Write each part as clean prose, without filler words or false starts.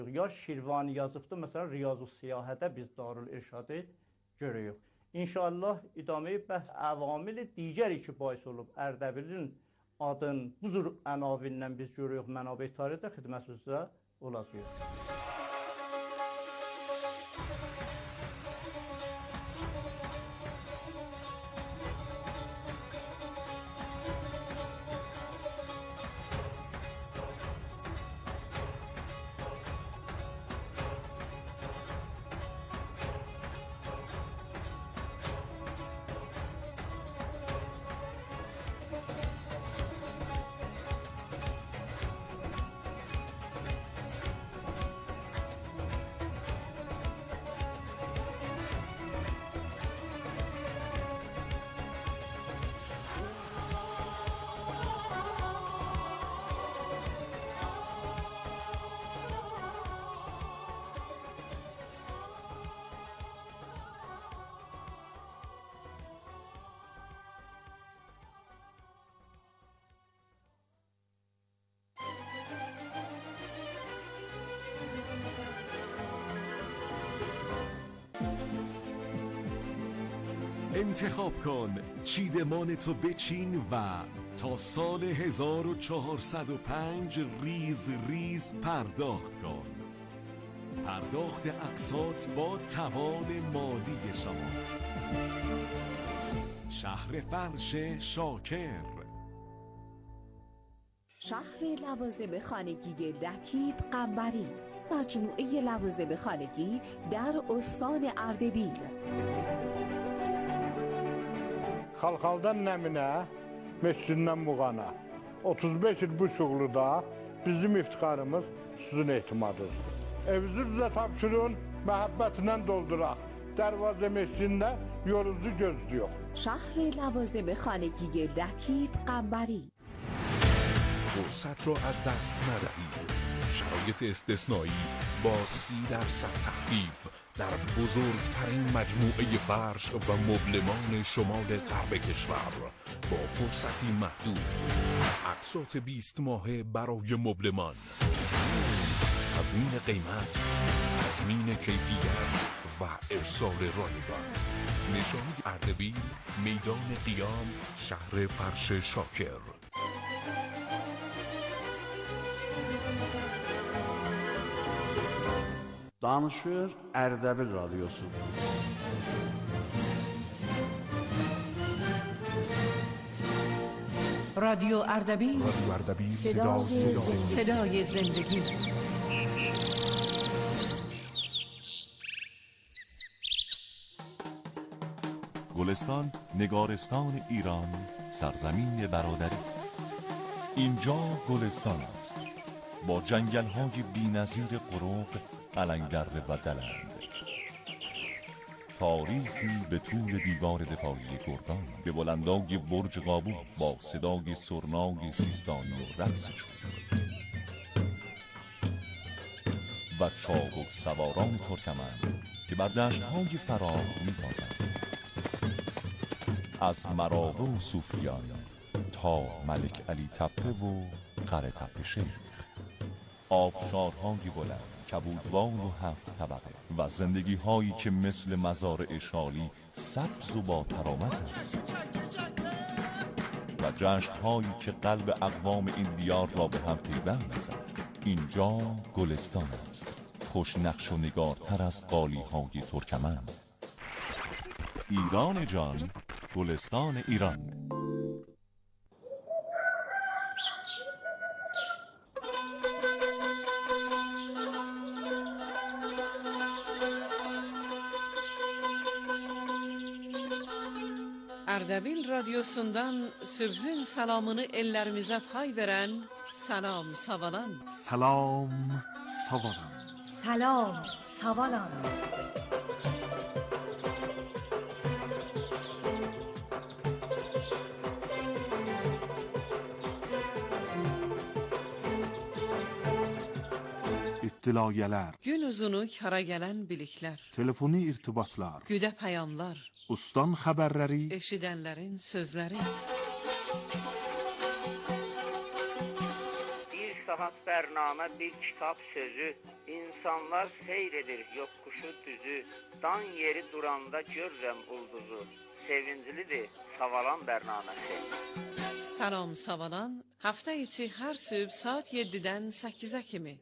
Ya Şirvani yazıbdı, məsələn, Riyazu Siyahədə biz Darül İrşadı görürük. İnşallah idame bəhs əvamili digəri ki, bahis olub Ərdəbilin adın bu cür ənavindən biz görürük, mənabə tarixdə xidmətinizdə olacaq. انتخاب کن، چیدمان تو بچین و تا سال 1405 ریز ریز پرداخت کن. پرداخت اقساط با توان مالی شما. شهر فرش شاکر. شهر لوازم خانگی لطیف قنبری، مجموعه لوازم خانگی در استان اردبیل. Xalxaldan Nəminə, Mescidindən Muğana 35 il bu şuğluda bizim iftiharımız sizin etimadınızdır. Evinizi bizə tapşırın, məhəbbətlə dolduraq. Dərvazə Mescidində yolunuzu gözlüyor. شهر لوازم خانگی لطیف قنبری. فرصت را از دست ندهید. شرایط استثنایی با 30% تخفیف در بزرگترین مجموعه فرش و مبلمان شمال غرب کشور با فرصتی محدود. اقساط 20 ماهه برای مبلمان. تضمین قیمت، تضمین کیفیت و ارسال رایگان. نشانی اردبیل، میدان قیام، شهر فرش شاکر. Danışır Ərdəbil Radyosu. رادیو اردبیل، صدای زندگی. گلستان، نگارستان ایران، سرزمین برادری. اینجا گلستان است، با جنگل‌های بی‌نظیر قروق، علنگدره و دلند. تاریخی به طول دیوار دفاعی گردان، به بلندای برج قابو با صدای سرنای سیستانی و رقص چوب و چابک سواران ترکمن که بر دشت‌های فراخ می‌تازند. از مراغه و صوفیان تا ملک علی تپه و قره تپه شیخ، آبشارهای بلند، کبودوان و 7 طبقه و زندگی هایی که مثل مزارع شالی سبز و با ترامت است و جشن هایی که قلب اقوام این دیار را به هم پیوند می‌زند. اینجا گلستان است، خوش نقش و نگارتر از قالی های ترکمن. ایران جان، گلستان ایران. Ərdəbil radyosundan sübhün salamını ellərimizə pay verən Salam Savalan. سلام سوالان. سلام سوالان. İttilayələr, Gün uzunu kara gələn biliklər, telefoni irtibatlar, güdə pəyamlar, ustan xəbərləri, eşidənlərin sözləri. Rahat bərnamə bir kitab sözü, insanlar seyr edir yoxquşu düzü, dan yeri duranda görürəm ulduzu, sevinclidir Savalan bərnaməsi. Salam Savalan hafta içi her sübh saat 7'den 8'e kimi.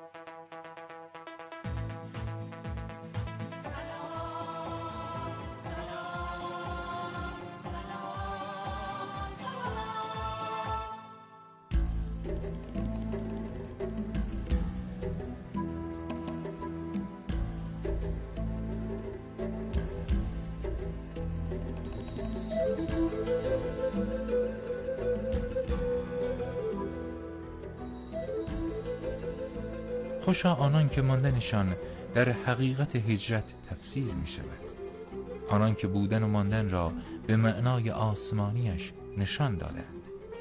خوشا آنان که ماندنشان در حقیقت هجرت تفسیر می شود، آنان که بودن و ماندن را به معنای آسمانیش نشان دادند.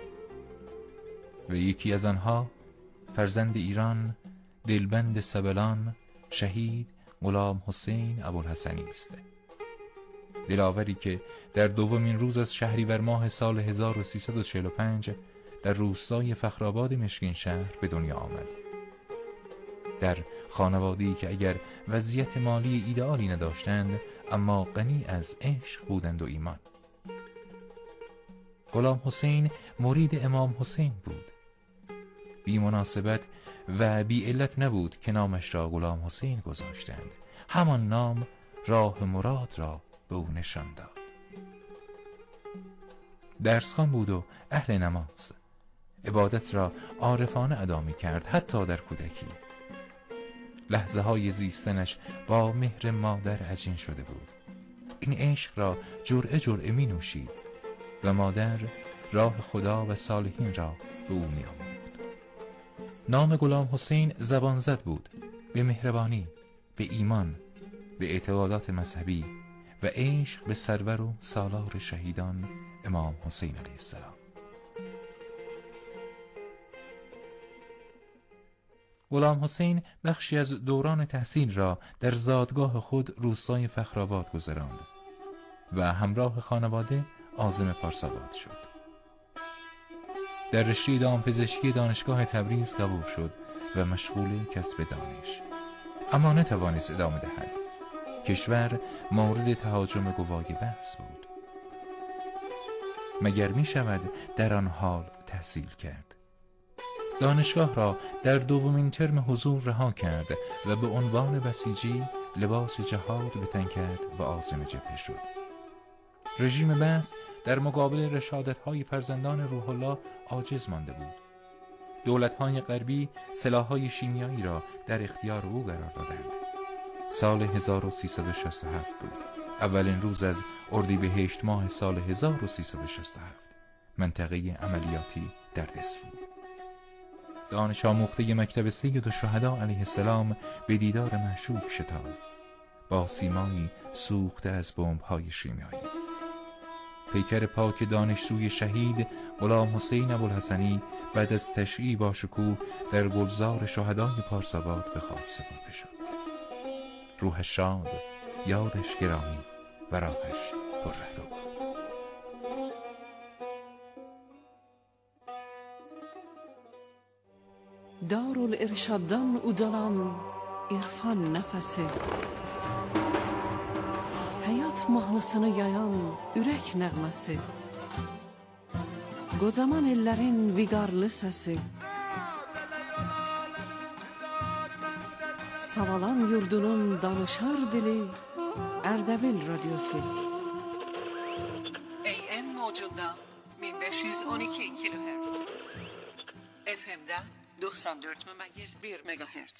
و یکی از آنها فرزند ایران، دلبند سبلان، شهید غلام حسین ابوالحسنی است. دلاوری که در دومین روز از شهریور ماه سال 1345 در روستای فخرآباد مشکین شهر به دنیا آمد. در خانواده‌ای که اگر وضعیت مالی ایدئالی نداشتند اما غنی از عشق بودند و ایمان. غلام حسین مرید امام حسین بود. بی مناسبت و بی علت نبود که نامش را غلام حسین گذاشتند. همان نام راه مراد را به او نشان داد. درسخوان بود و اهل نماز. عبادت را عارفانه ادا می‌کرد حتی در کودکی. لحظه های زیستنش با مهر مادر عجین شده بود. این عشق را جرعه جرعه می نوشید و مادر راه خدا و صالحین را به او می آمود. نام غلام حسین زبان زد بود به مهربانی، به ایمان، به اعتقادات مذهبی و عشق به سرور و سالار شهیدان امام حسین علیه السلام. غلام حسین بخشی از دوران تحصیل را در زادگاه خود روستای فخرآباد گذراند و همراه خانواده عازم پارساباد شد. در رشته دامپزشکی دانشگاه تبریز قبول شد و مشغول کسب دانش، اما نتوانست ادامه دهد. کشور مورد تهاجم گواهی بحث بود. مگر می شود در آن حال تحصیل کرد؟ دانشگاه را در دومین ترم حضور رها کرد و به عنوان بسیجی لباس جهاد به تن کرد و عازم جبهه شد. رژیم بسط در مقابل رشادت‌های فرزندان روح الله عاجز مانده بود. دولت‌های غربی سلاح‌های شیمیایی را در اختیار او قرار دادند. سال 1367 بود. اولین روز از اردیبهشت ماه سال 1367. منطقه عملیاتی در دسفول. دانش آموخته مکتب سید الشهدا علیه السلام به دیدار معشوق شتافت با سیمایی سوخته از بمب‌های شیمیایی. پیکر پاک دانشجوی شهید غلام حسین ابوالحسنی بعد از تشییع با شکوه در گلزار شهدای پارساباد به خاک سپرده شد. روحش شاد، یادش گرامی و راهش پررهرو. Darul-Irshaddan ucalan irfan nəfəsi, həyat mahnısını yayan ürək nəğməsi, qocaman ellərin viqarlı səsi, Savalan yurdunun danışar dili, Ərdəbil radyosu. AM mocunda 1512 kHz, FM'də 94,1 MHz.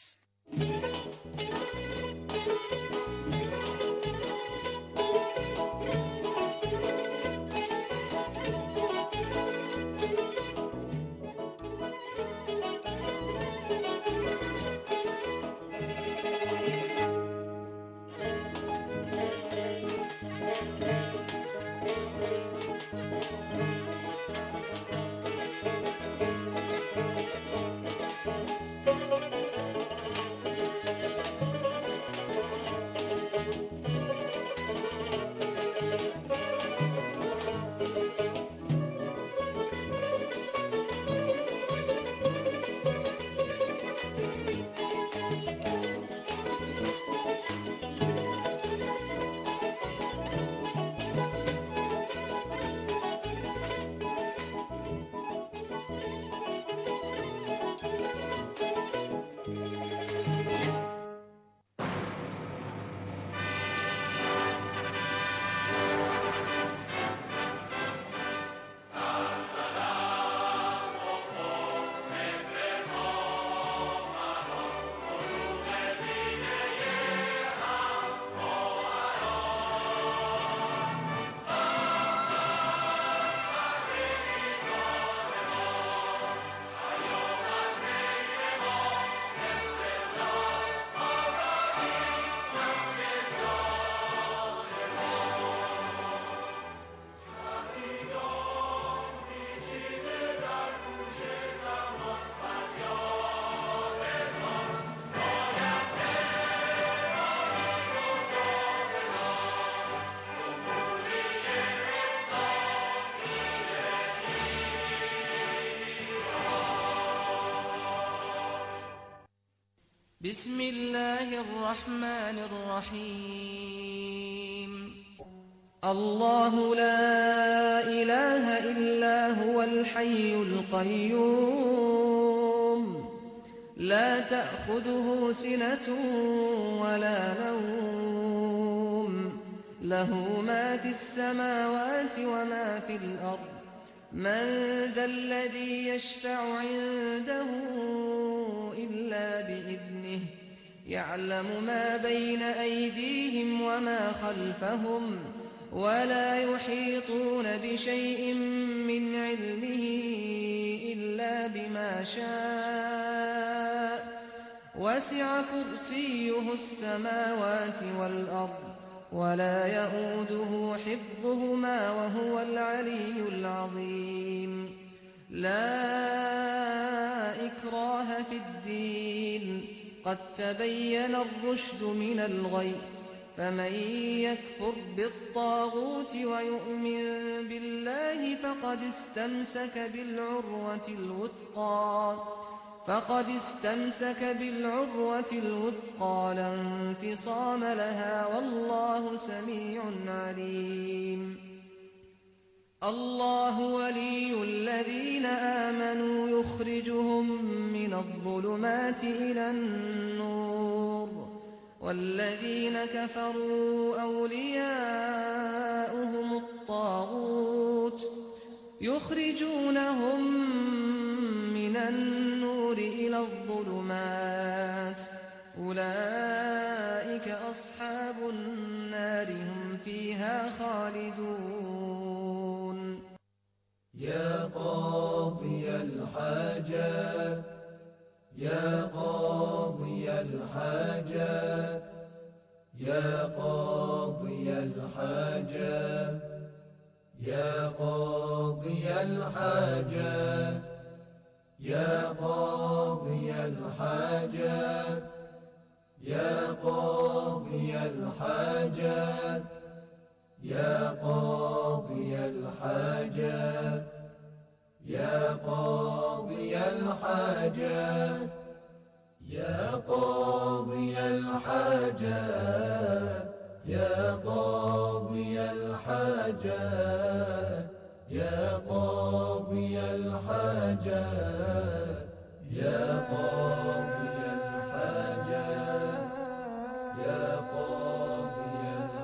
بسم الله الرحمن الرحيم الله لا إله إلا هو الحي القيوم لا تأخذه سنة ولا نوم له ما في السماوات وما في الأرض من ذا الذي يشفع عنده إلا بإذنه يعلم ما بين أيديهم وما خلفهم ولا يحيطون بشيء من علمه إلا بما شاء وسع كرسيه السماوات والأرض ولا يؤوده حفظهما وهو العلي العظيم لا إكراه في الدين قد تبين الرشد من الغي فمن يكفر بالطاغوت ويؤمن بالله فقد استمسك بالعروة الوثقى لا انفصام لها والله سميع عليم الله ولي الذين آمنوا يخرجهم من الظلمات إلى النور والذين كفروا أولياؤهم الطاغوت يخرجونهم من النور إلى الظلمات أولئك أصحاب النار هم فيها خالدون يا قاضي الحاجات يا قاضي الحاجات يا قاضي الحاجات يا قاضي الحاجات يا قاضي الحاجات يا قاضي الحاجات يا قاضي الحاجات يا قاضي الحاجات يا قاضي الحاجات يا قاضي الحاجات يا قاضي الحاجات يا قاضي الحاجات يا قاضي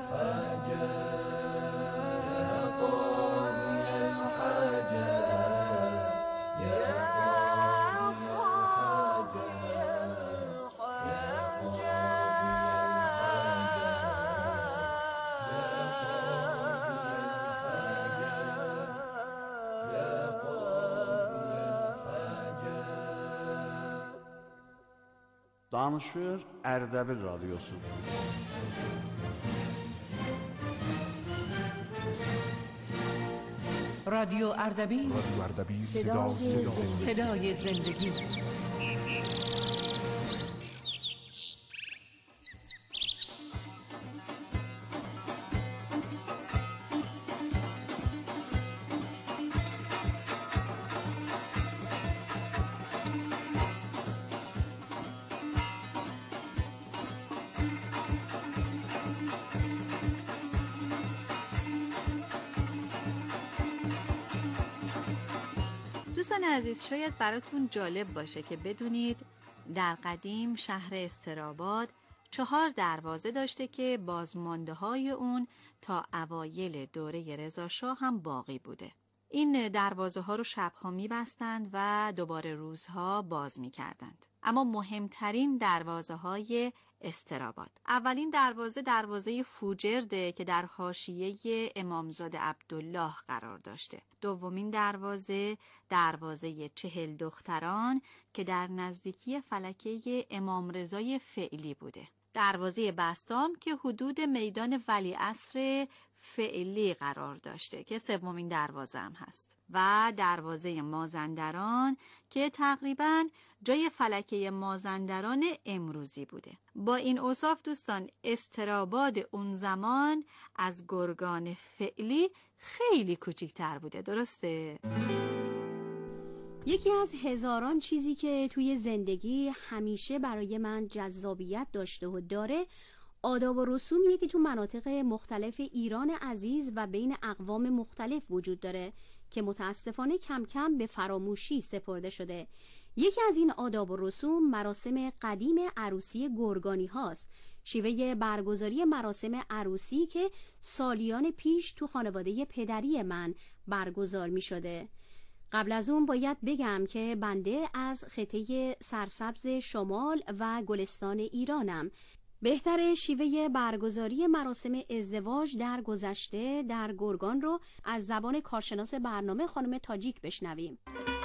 الحاجات يا Danışır Ərdəbil Radyosu. رادیو اردبیل صدای زندگی. دوستان عزیز، شاید براتون جالب باشه که بدونید در قدیم شهر استراباد 4 دروازه داشته که بازمانده های اون تا اوایل دوره رضاشاه هم باقی بوده. این دروازه ها رو شبها می بستند و دوباره روزها باز می کردند. اما مهمترین دروازه های استراباد. اولین دروازه فوجرده که در حاشیه امامزاده عبدالله قرار داشته. دومین دروازه 40 دختران که در نزدیکی فلکه امام رضای فعلی بوده. دروازه بستام که حدود میدان ولیعصر فعلی قرار داشته که سومین دروازه هم هست و دروازه مازندران که تقریباً جای فلکه مازندران امروزی بوده. با این اوصاف دوستان، استراباد اون زمان از گرگان فعلی خیلی کوچیک‌تر بوده، درسته؟ یکی از هزاران چیزی که توی زندگی همیشه برای من جذابیت داشته و داره آداب و رسومیه که تو مناطق مختلف ایران عزیز و بین اقوام مختلف وجود داره که متاسفانه کم کم به فراموشی سپرده شده. یکی از این آداب و رسوم مراسم قدیم عروسی گرگانی هاست. شیوه برگزاری مراسم عروسی که سالیان پیش تو خانواده پدری من برگزار می شده. قبل از اون باید بگم که بنده از خطه سرسبز شمال و گلستان ایرانم. بهتر شیوه برگزاری مراسم ازدواج در گذشته در گرگان رو از زبان کارشناس برنامه خانم تاجیک بشنویم.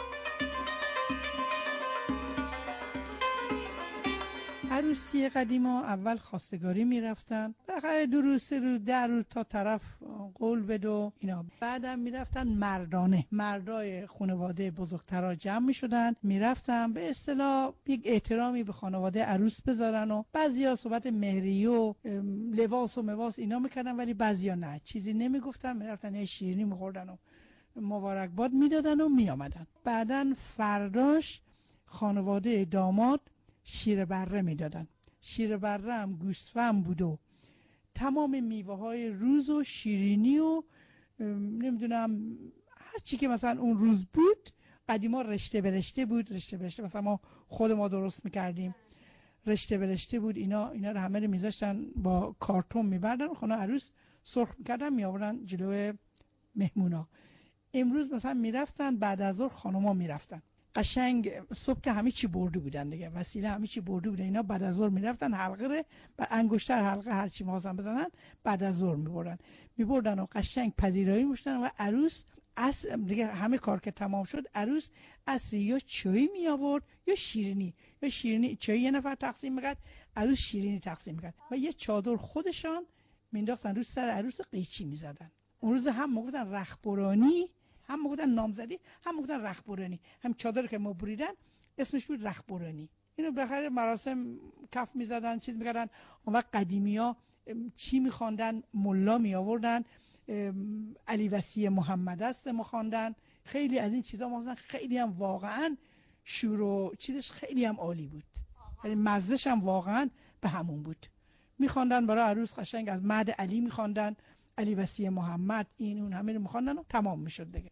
عروسی قدیما اول خواستگاری میرفتن، بالاخره 2 روز 3 روز 10 روز تا طرف قول بده و اینا. بعدم میرفتن مردانه، مردای خانواده بزرگترا جمع میشدن، میرفتن به اصطلاح یک احترامی به خانواده عروس بذارن و بعضیا صحبت مهری و لباس و مواس اینا میکردن، ولی بعضیا نه، چیزی نمیگفتن، میرفتن شیرینی میخوردن و مبارکباد میدادن و میآمدن. بعدن فرداش خانواده داماد شیر بره میدادن. شیر بره هم گوسفند بود و تمام میوه های روز و شیرینی و نمیدونم هر چی که مثلا اون روز بود. قدیما رشته به رشته بود، رشته به رشته مثلا ما خود ما درست میکردیم، رشته به رشته بود. اینا رو همه رو میذاشتن با کارتون میبردن، خانه عروس سرخ میکردن میآوردن جلوی مهمونا. امروز مثلا میرفتن بعد از ظهر خانوما میرفتن قشنگ صبح که همه چی برده بودن دیگه، وسیله همه چی برده بودن، اینا بعد از ظهر میرفتن حلقه ره و انگشتر حلقه هر چی می‌خواستن بزنن بعد از ظهر میبردن و قشنگ پذیرایی می‌شدن و عروس از دیگه همه کار که تمام شد عروس اصری یا چای می آورد یا شیرینی چای یه نفر تقسیم می‌کرد، عروس شیرینی تقسیم می‌کرد و یه چادر خودشان مینداختن رو سر عروس قیچی می‌زدن. اون روز هم میگفتن رخبرانی، هم میگفتن نامزدی، هم میگفتن رخبرانی. هم چادر که ما بریدن اسمش بود رخبرانی. اینو بخیر مراسم کف میزدن، چیز میکردن. اون وقت قدیمیا چی میخواندن؟ ملا می آوردن، علی وصی محمد است میخواندن، خیلی از این چیزا مثلا خیلی هم واقعا شور و چیزش خیلی هم عالی بود، یعنی مزهش هم واقعا به همون بود. میخواندن برای عروس قشنگ از مهد علی میخواندن، علی وصی محمد، این اون همه رو میخواندن و تمام میشد دیگه.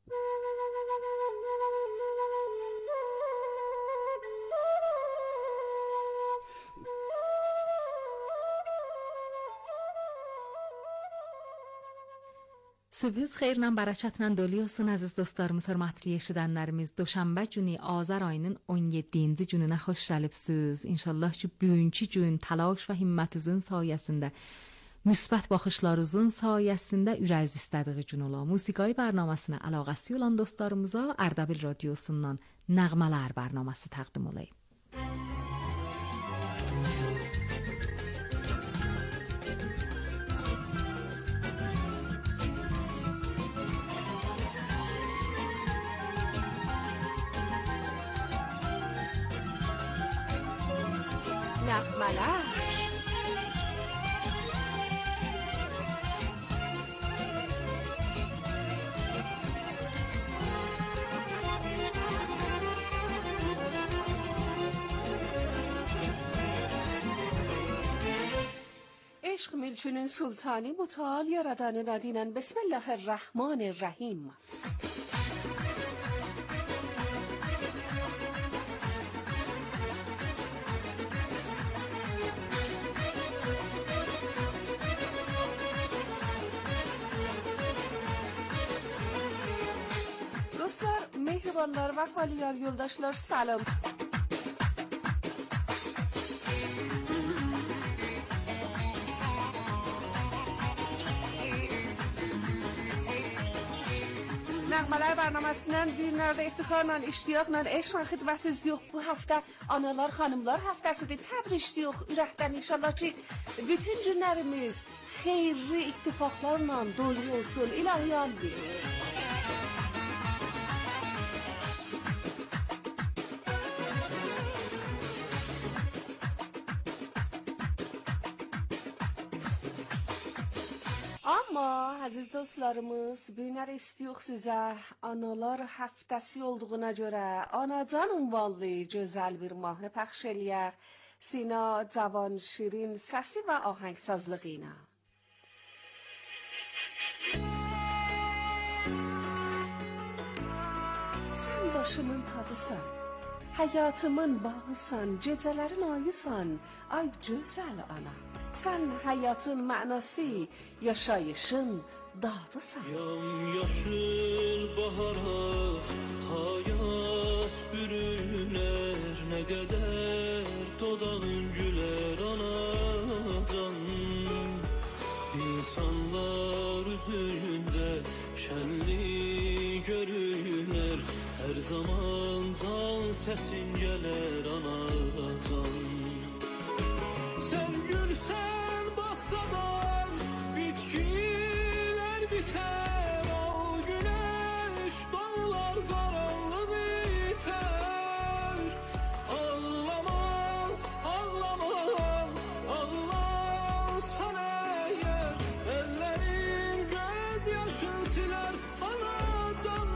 Sübüz xeyirlə bərəkətlə dolu olsun əziz dostlarımız, hörmətli eşidənlərimiz. Döşənbə günü Azər ayının 17-ci gününə xoş gəlibsiniz. İnşallah ki, bugünkü gün təlaş və himmətinizin sayəsində, müsbət baxışlarınızın sayəsində ürəyiz istədiyi gün ola. Musiqi bərnaməsinə əlaqəsi olan dostlarımıza Ərdəbil radiosundan Nəğmələr bərnaməsi təqdim olayım. نغمه‌ler عشق ملچونن سلطانی متعال یاردان ندینن. بسم الله الرحمن الرحیم. Dostlar, mehribanlar ve haliyar yoldaşlar salam. Nəğmələr bərnaməsindən bir nərdə iftikarla, iştiyaqla, eşq və xidmət izliyox. Bu hafta analar, xanımlar haftəsidir. Təbrik işliyox. Ürəkdən inşallah ki, bütün günlərimiz xeyirli ittifaqlarla dolu olsun. İlahiyan deyil. Ama aziz dostlarımız, günler istiyor size analar haftası olduğuna göre anacan unvanlı güzel bir mahnı pəxş eləyək Sina Cavan Şirin səsi və ahengsazlığı ilə. Sen başımın tadısan, hayatımın bağısan, gecelerin ayısan, ay güzel ana. Sen hayatın manası, yaşayışın dadısan. Yamyaşıl bahara hayat bürüner, ne kadar dodağın güler anacan. İnsanlar üzerinde şenlik görüner, her zaman can sesin gelir anacan. Sen gülsen baksadan bitkiler biter, al güneş dağlar karanlık iter. Ağlama, ağlama, ağlarsan eğer, ellerim gözyaşın siler anacan.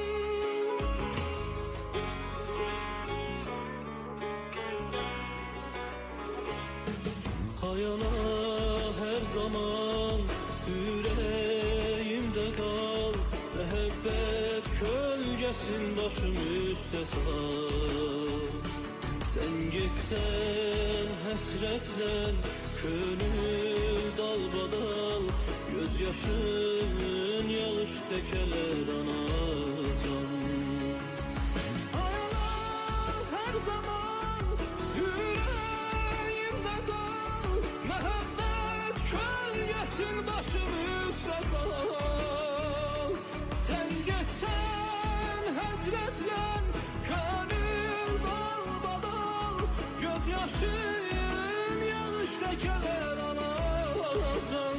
Hayana her zaman yüreğimde kal, mehabbet kölgesin başım üstte sal. Sen gitsen hasretlen, gönül dalbadal, gözyaşın yağış dekeler anacan. Hayana her zaman yüreğimde kal, mehabbet kölgesin başım üstte sal. Sen geçsen hasretlen, gönül dalbadal, gözyaşın yağış dekeler anacan.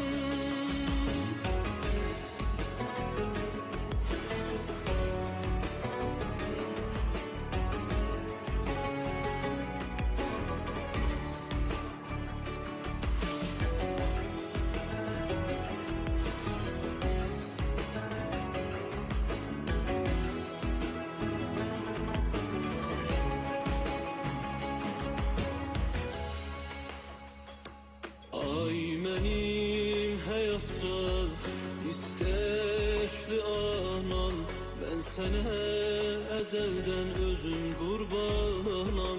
Ay benim hayatta istekli anam, ben sana ezelden özüm kurbanam.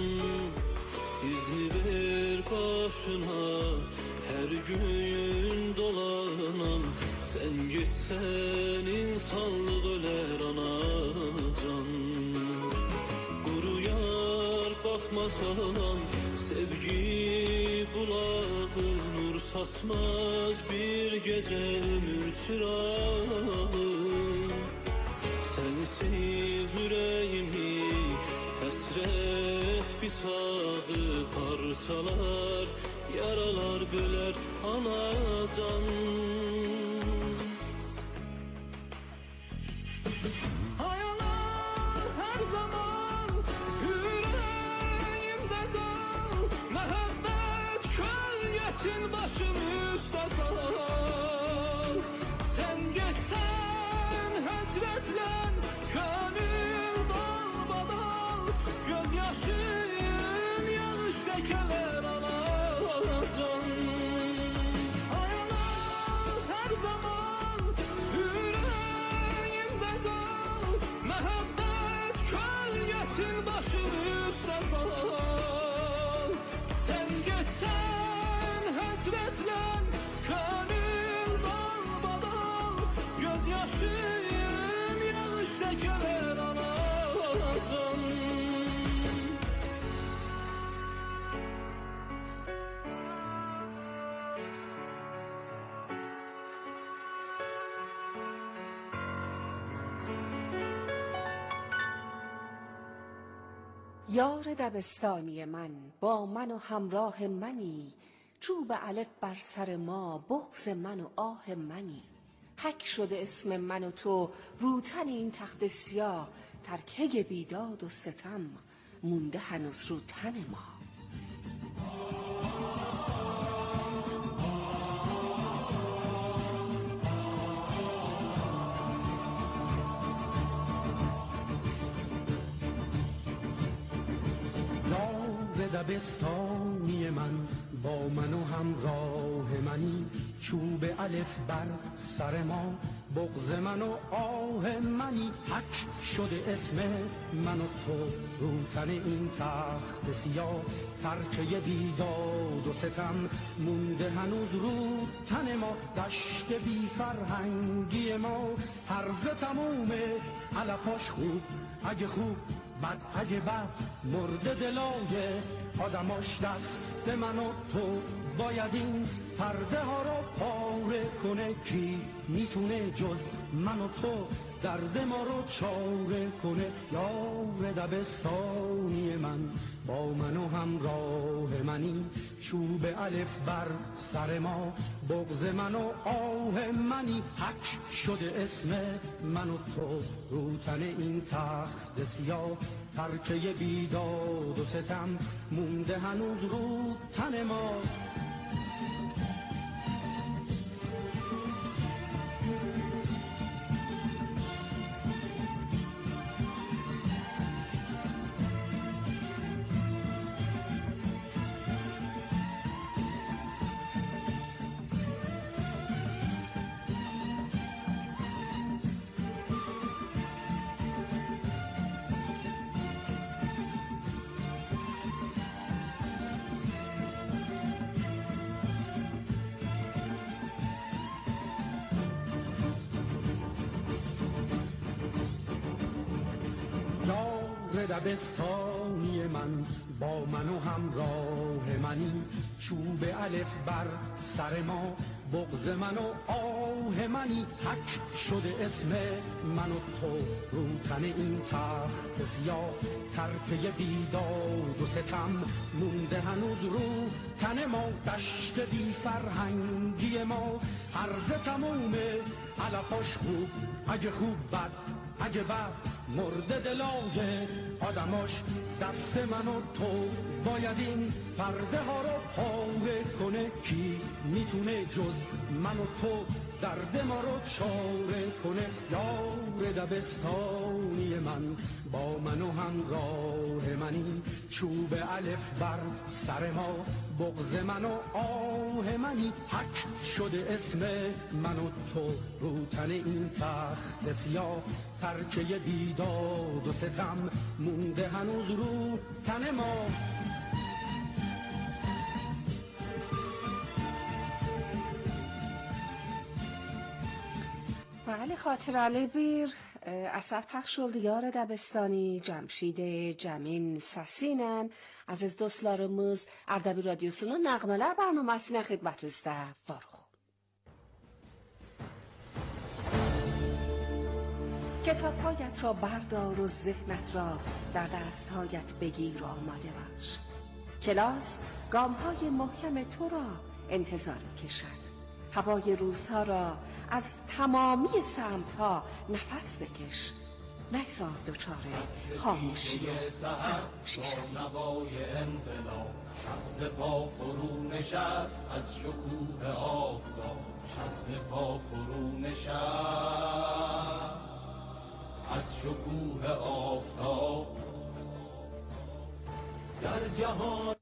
İzni ver başına her gün dolanam, sen gitsen insanlık öler anacan. Kuruyar bakmasan sevgi bulağı, nur saçmaz bir gece ömür çırağı. Sensiz yüreğimi hasret pisağı, parçalar yaralar böler anacan. Hayana her zaman yüreğimde kal, mehabbet kölgesin başım üstte sal. Sen geçsen hasretlen, gönül dalbadal, gözyaşın yağış dekeler anacan. Hayana her zaman yüreğimde kal, mehabbet kölgesin başım üstte sal. Sen geçsen hasretlen, gönül dalbadal, gözyaşın yağış dekeler anacan. یار دبستانی من با من و همراه منی، چوب الف بر سر ما بغض من و آه منی. حک شده اسم من و تو روتن این تخت سیاه، ترکه بیداد و ستم مونده هنوز رو تن ما. دبستانی من با من و همراه منی، چوب الف بر سر ما بغض من و آه منی، حک شده اسم من و تو رو تن این تخت سیاه، ترکه بیداد و ستم مونده هنوز رو تن ما، دشت بی فرهنگی ما هرزه تمومه علفاش خوب اگه خوب بد اگه بد، مرد دلای آدماش دست من و تو، باید این پرده ها رو پاره کنه، کی میتونه جز من و تو درد ما رو چاره کنه. یار دبستانی من با من و همراه منی، چوب الف بر سر ما بغض من و آه منی، حک شده اسم من و تو رو تن این تخت سیاه، ترکه بیداد و ستم مونده هنوز رو تن ما. دبستانی من با من و همراه منی، چوب الف بر سر ما بغض من و آه منی، حک شده اسم من و تو رو تن این تخت سیاه، ترکه بیداد و ستم مونده هنوز رو تن ما، دشت بی فرهنگی ما هرزه تمومه علفاش خوب اگه خوب بد اگه بد، مرد دلای آدماش دست من و تو، باید این پرده ها رو پاره کنه، کی میتونه جز من و تو درد ما رو چاره کنه. یار دبستانی من با من و همراه منی، چوب الف بر سر ما بغض من و آه منی، حک شده اسم من و تو رو تن این تخت سیاه، ترکه بیداد و ستم مونده هنوز رو تن ما. بله، خاطر علی بیر اثر پخش oldu yar Debestani, Cəmşid Cəmin Səsiylə əziz dostlarımız Ərdəbil Radyosu'nun Nəğmələr bərnaməsinə xidmətinizdə varıq. کتاب‌هایت را بردار و ذهنت را در دست‌هایت بگیر و آماده باش. کلاس گام‌های محکم تو را انتظار می‌کشد. هوای روزها را از تمامی سمت‌ها نفس بکش. نگذار دچار خاموشی شد. نوای انقلاب شمس پا فرو نشست از شکوه آفتاب، شمس پا فرو نشست از شکوه آفتاب. در جهان